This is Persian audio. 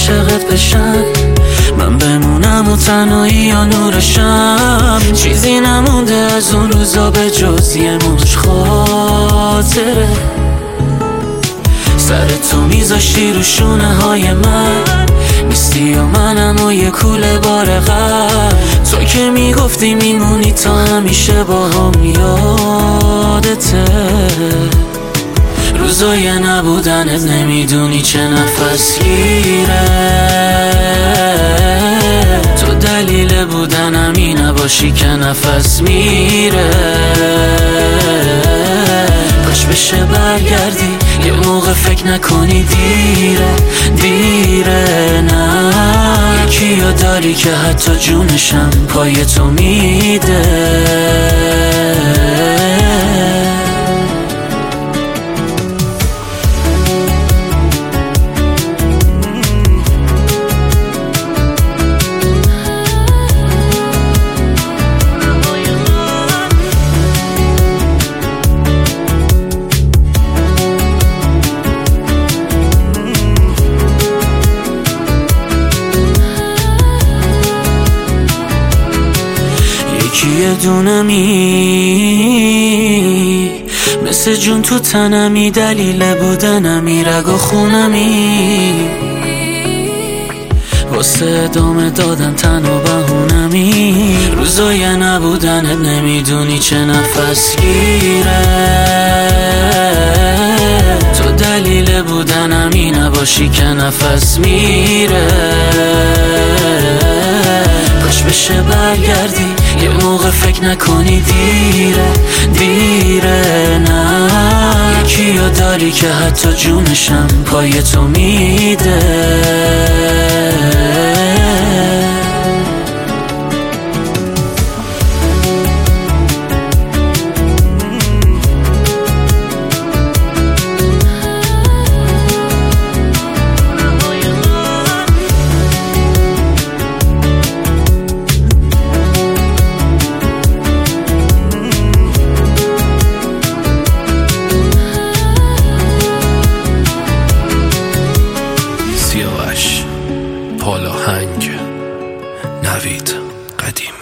عاشقت بشم، من بمونم و تنهایی یا نورشم. چیزی نمونده از اون روزا به جز یه مش خاطره. سر تو میذاشتی رو شونه های من، نیستی و منم و یه کوله بار غم. تو که میگفتی میمونی تا همیشه با هم، یادته روزای نبودنت نمیدونی چه نفسگیره. تو دلیل بودنمی نباشی که نفس میره. کاش بشه برگردی یه موقع فکر نکنی دیره نه. یکیو داری که حتی جونشم پای تو میده. یه دونمی مثل جون تو تنمی، دلیل بودنمی، رگ و خونمی، واسه ادامه دادن تن و بهونمی. روزای نبودنت نمیدونی چه نفسگیره. تو دلیل بودنمی نباشی که نفس میره. کاش بشه برگردی یه موقع فکر نکنی دیره نه. یکیو داری که حتی جونشم پای تو میده. پالاهنگ نوید قدیمی.